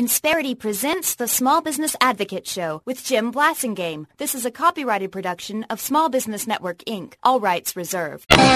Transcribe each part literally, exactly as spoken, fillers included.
Insperity presents the Small Business Advocate Show with Jim Blasingame. This is a copyrighted production of Small Business Network, Incorporated. All rights reserved. We're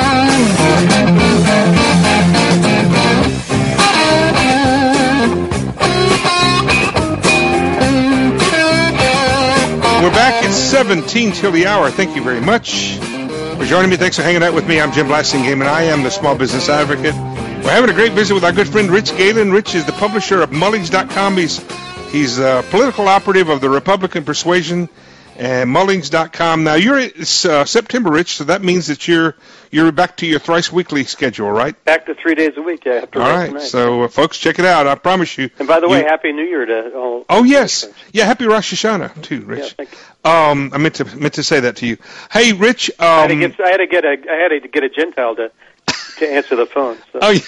back at seventeen till the hour. Thank you very much for joining me. Thanks for hanging out with me. I'm Jim Blasingame, and I am the Small Business Advocate. We're having a great visit with our good friend Rich Galen. Rich is the publisher of Mullings dot com. He's, he's a political operative of the Republican Persuasion and Mullings dot com. Now, you're it's uh, September, Rich, so that means that you're you're back to your thrice weekly schedule, right? Back to three days a week, yeah. All right, tonight. so uh, folks, check it out. I promise you. And by the way, you, Happy New Year to all. Oh, yes. Yeah, Happy Rosh Hashanah, too, Rich. Yeah, thank you. Um, I meant to meant to say that to you. Hey, Rich. Um, I, had to get, I had to get a I had to get a Gentile to to answer the phone. So. Oh, yeah.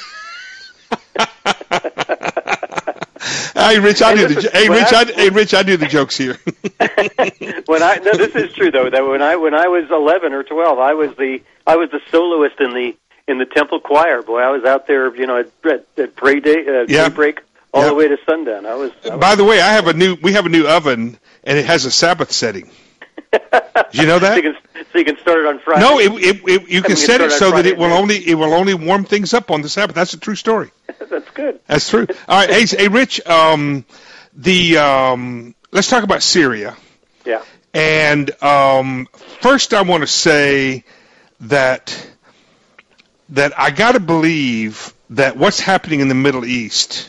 Hey, Rich, I do the hey, Rich, I, hey, Rich, I do the jokes here. when I no, this is true though. That when I when I was eleven or twelve, I was the I was the soloist in the in the temple choir. Boy, I was out there, you know, at at, at pray day, uh, yeah. daybreak all yeah. the way to sundown. I was. I was By the way, I have a new. We have a new oven, and it has a Sabbath setting. Did you know that? so, you can, so you can start it on Friday. No, it, it, it, you can set it so Friday, that it will man. only it will only warm things up on the Sabbath. That's a true story. That's good. That's true. All right, hey, hey Rich. Um, the um, let's talk about Syria. Yeah. And um, first, I want to say that that I got to believe that what's happening in the Middle East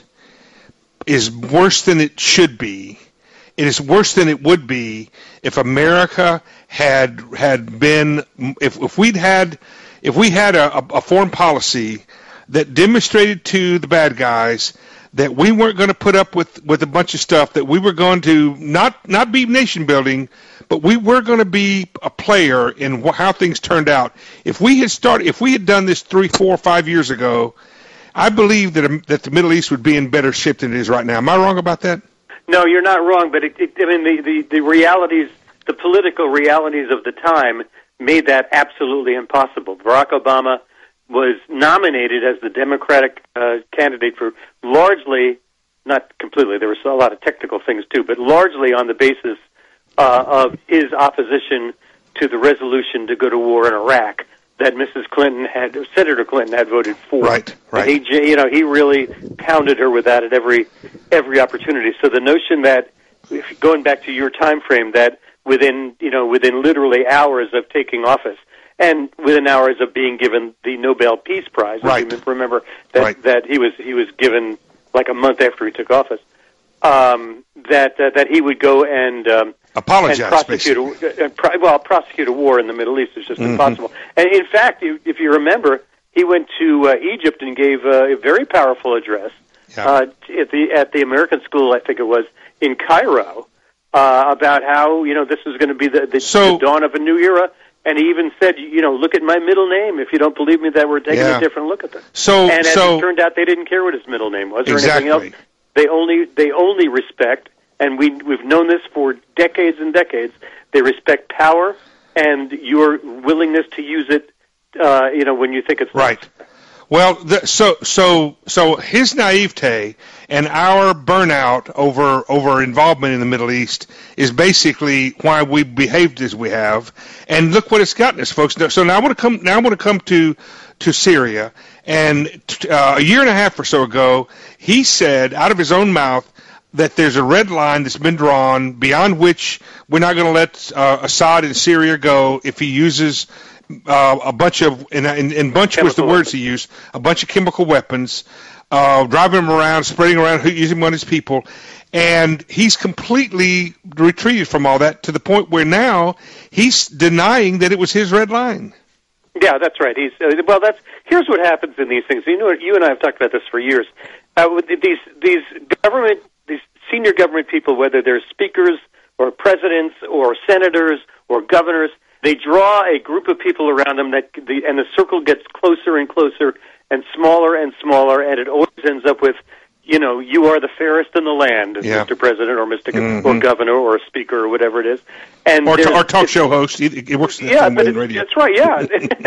is worse than it should be. It is worse than it would be if America had had been if if we'd had if we had a, a foreign policy that demonstrated to the bad guys that we weren't going to put up with, with a bunch of stuff, that we were going to not not be nation building, but we were going to be a player in wh- how things turned out. If we had started, if we had done this three, four, five years ago, I believe that um, that the Middle East would be in better shape than it is right now. Am I wrong about that? No, you're not wrong, but it, it, I mean the, the, the realities, the political realities of the time made that absolutely impossible. Barack Obama was nominated as the Democratic uh, candidate for largely, not completely, there was a lot of technical things too, but largely on the basis uh, of his opposition to the resolution to go to war in Iraq that Missus Clinton had, Senator Clinton had voted for. Right, right. And he, you know, he really pounded her with that at every every opportunity. So the notion that, if, going back to your time frame, that within, you know, within literally hours of taking office, and within hours of being given the Nobel Peace Prize, right. you remember that right. that he was he was given like a month after he took office, um, that uh, that he would go and um, apologize, and prosecute a, uh, pro- well prosecute a war in the Middle East is just mm-hmm. impossible. And in fact, if you remember, he went to uh, Egypt and gave uh, a very powerful address yeah. uh, at the at the American School, I think it was in Cairo, uh, about how you know this was going to be the, the, so, the dawn of a new era. And he even said, you know, look at my middle name. If you don't believe me, that we're taking yeah. a different look at this. So, and as so, it turned out, they didn't care what his middle name was or exactly. anything else. They only they only respect, and we we've known this for decades and decades. They respect power and your willingness to use it. Uh, you know, when you think it's right. Well, the, so so so his naivete and our burnout over over involvement in the Middle East is basically why we behaved as we have. And look what it's gotten us, folks. So now I want to come now I want to come to to Syria. And uh, a year and a half or so ago, he said out of his own mouth that there's a red line that's been drawn beyond which we're not going to let uh, Assad in Syria go if he uses Uh, a bunch of, and, and, and bunch chemical was the words weapons. He used, a bunch of chemical weapons, uh, driving them around, spreading around, using them on his people. And he's completely retreated from all that to the point where now he's denying that it was his red line. Yeah, that's right. He's uh, well. That's here's what happens in these things. You know, you and I have talked about this for years. Uh, with these these government, these senior government people, whether they're speakers or presidents or senators or governors, they draw a group of people around them, that the, and the circle gets closer and closer and smaller and smaller, and it always ends up with you know, you are the fairest in the land, Yeah. Mister President or Mister Mm-hmm. or Governor or Speaker or whatever it is. And Or, there's- or talk show host. It, it works the yeah, same but way in it's, radio. that's right. Yeah,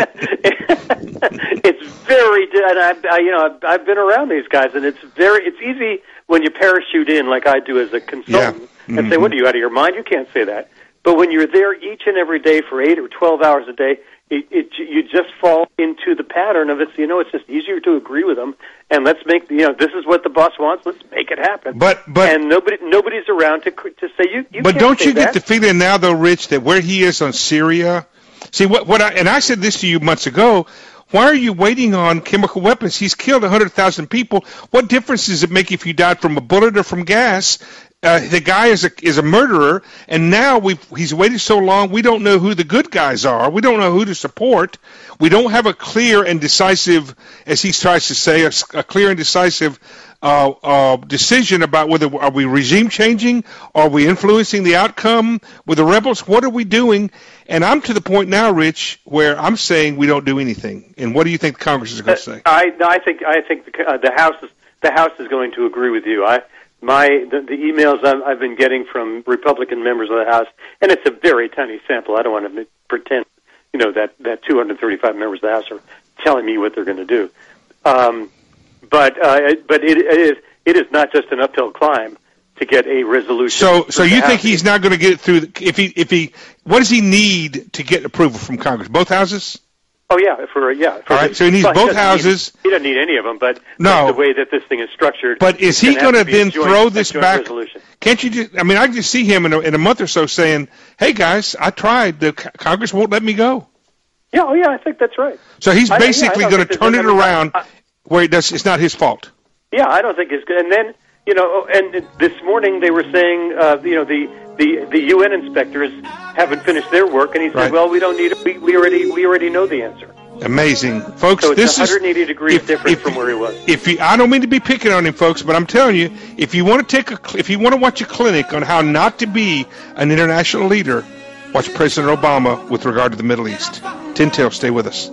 it's very. And I, I, you know, I've, I've been around these guys, and it's very. It's easy when you parachute in, like I do as a consultant, Yeah. and say, "What are you out of your mind? You can't say that." But when you're there each and every day for eight or twelve hours a day, it, it you just fall into the pattern of it. So, you know, it's just easier to agree with them, and let's make you know this is what the boss wants. Let's make it happen. But but and nobody nobody's around to to say you. you But can't don't say you get that. the feeling now, though, Rich, that where he is on Syria? See, what what I and I said this to you months ago. Why are you waiting on chemical weapons? He's killed one hundred thousand people. What difference does it make if you died from a bullet or from gas? Uh, the guy is a is a murderer, and now we've he's waited so long. We don't know who the good guys are. We don't know who to support. We don't have a clear and decisive, as he tries to say, a, a clear and decisive uh, uh, decision about whether are we regime changing, are we influencing the outcome with the rebels? What are we doing? And I'm to the point now, Rich, where I'm saying we don't do anything. And what do you think Congress is going to say? I, I think I think the, uh, the House is the House is going to agree with you. I my the, the emails I've, I've been getting from Republican members of the House, and it's a very tiny sample. I don't want to pretend, you know, that that two hundred thirty-five members of the House are telling me what they're going to do. Um, but uh, but it, it is it is not just an uphill climb to get a resolution. So, so you House. think he's not going to get it through? The, if he, if he, what does he need to get approval from Congress? Both houses? Oh yeah, for yeah. For All right, the, so he needs well, both doesn't houses. Need, he doesn't need any of them, but No. the way that this thing is structured. But is he going going to to then joint, throw this joint back? Resolution. Can't you just? I mean, I can just see him in a, in a month or so saying, "Hey guys, I tried. The C- Congress won't let me go." Yeah, oh yeah, I think that's right. So he's I- yeah, I basically don't going to think turn there's- it I mean, around I- where it does. It's not his fault. Yeah, I don't think it's good. And then, you know, and this morning they were saying, uh, you know, the, the, the U N inspectors haven't finished their work, and he said, Right. well, we don't need it. We, we already we already know the answer. Amazing, folks. So it's this one hundred eighty is degrees if- different if- from where he was. If you, I don't mean to be picking on him, folks, but I'm telling you, if you want to take a, cl- if you want to watch a clinic on how not to be an international leader, watch President Obama with regard to the Middle East. Tintail, stay with us.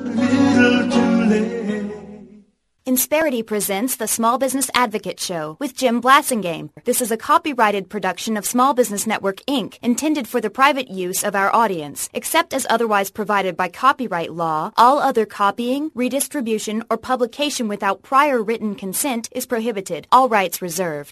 Insperity presents the Small Business Advocate Show with Jim Blasingame. This is a copyrighted production of Small Business Network, Incorporated, intended for the private use of our audience. Except as otherwise provided by copyright law, all other copying, redistribution, or publication without prior written consent is prohibited. All rights reserved.